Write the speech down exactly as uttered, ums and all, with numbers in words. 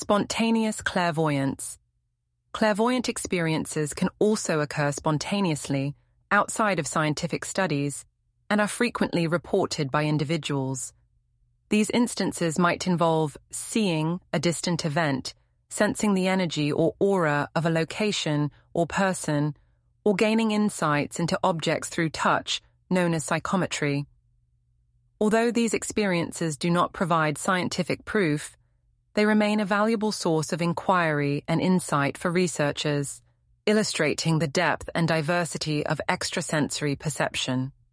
Spontaneous clairvoyance. Clairvoyant experiences can also occur spontaneously outside of scientific studies and are frequently reported by individuals. These instances might involve seeing a distant event, sensing the energy or aura of a location or person, or gaining insights into objects through touch, known as psychometry. Although these experiences do not provide scientific proof, they remain a valuable source of inquiry and insight for researchers, illustrating the depth and diversity of extrasensory perception.